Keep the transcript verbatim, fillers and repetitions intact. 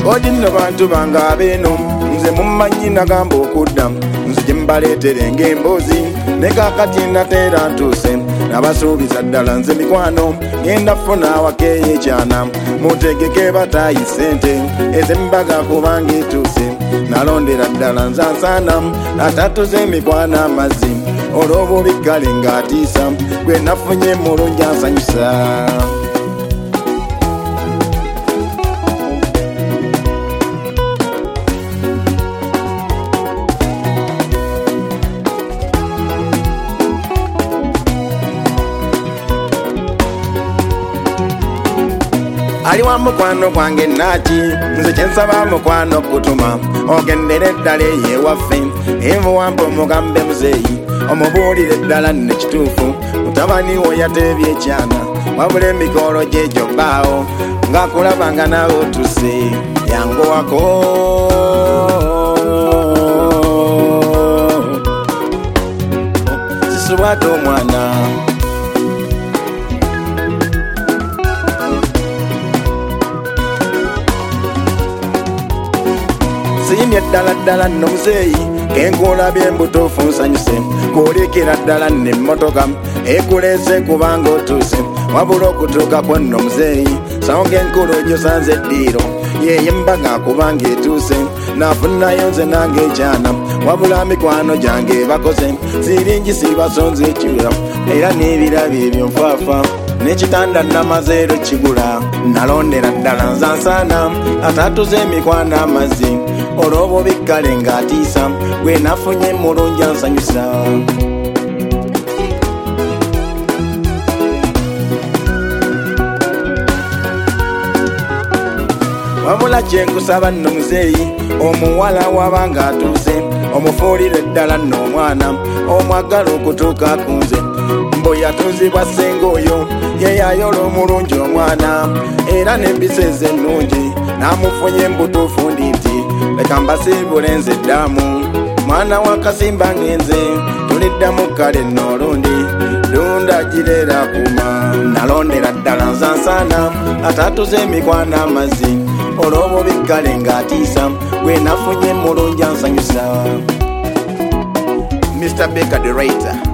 odi nno bantu banga beno nze mummanyi nagamba okudda nze gye mbaleetere ng'emboozi ne kaakati nateera ntuuse nabasuubiza ddala nze mikwano ngenda funa awakeeyo ekyana mutegeke bataayi ssente ez'embaga kubanga etuuse nalondera ddala nze nsaana atatuze emikwana amazzi olw'obubikkale ng'atiisa gwe nafunye mulungi ansanyusa. Ali wa mukwano gwange naaki nze kyensaba mukwano kutuma ogendere eddala eyewaffe envuwampa omugambe muzeeyi omubuulire eddala nne kituufu mutabani wo yateebye ekyana wabula emikolo gyegyo bbaawo ng'akulabanga naawe otuse yanguwako sisubwate omwana sinyimye ddala ddala nno muzeeyi kenkuolabye embutuufu nsanyuse kuulikira ddala nno emmotoka ekuleese kubanga otuuse wabula okutuukako nno muzeeyi sawonga enkulu gyosanze eddiiro yeeye mbaga kubanga etuuse nafunayo nze nange ekyana wabula mikwano gyange bakoze siringi sibasonze ekiwera era n'ebirabyo ebyo nfaafa n'ekitanda namazeero kigula nalondera ddala nzansaana atatuze emikwana amazzi olw'obubikkale ng'atiisa gwe nafunye mulungi ansanyusa. wabula kyenkusaba nno muzeeyi omuwala wabanga atuuse omufuulire ddala nno omwana omwagala okutuuka ku nze mbo yatuuzibwa ssenga oyo yeyayola omulungi omwana era n'embiseze ennungi n'amufunye embutuufu ndi nti leka mbasiibule nze ddaamu mwana wa kasimba ngenze tuliddamu kale nno olundi dunda gireera kuma nalondera ddala nzansaana atatuze emikwana amazzi olw'obubikkale ng'atiisa gwe nafunye mulungi ansanyusa. Mister Baker the writer.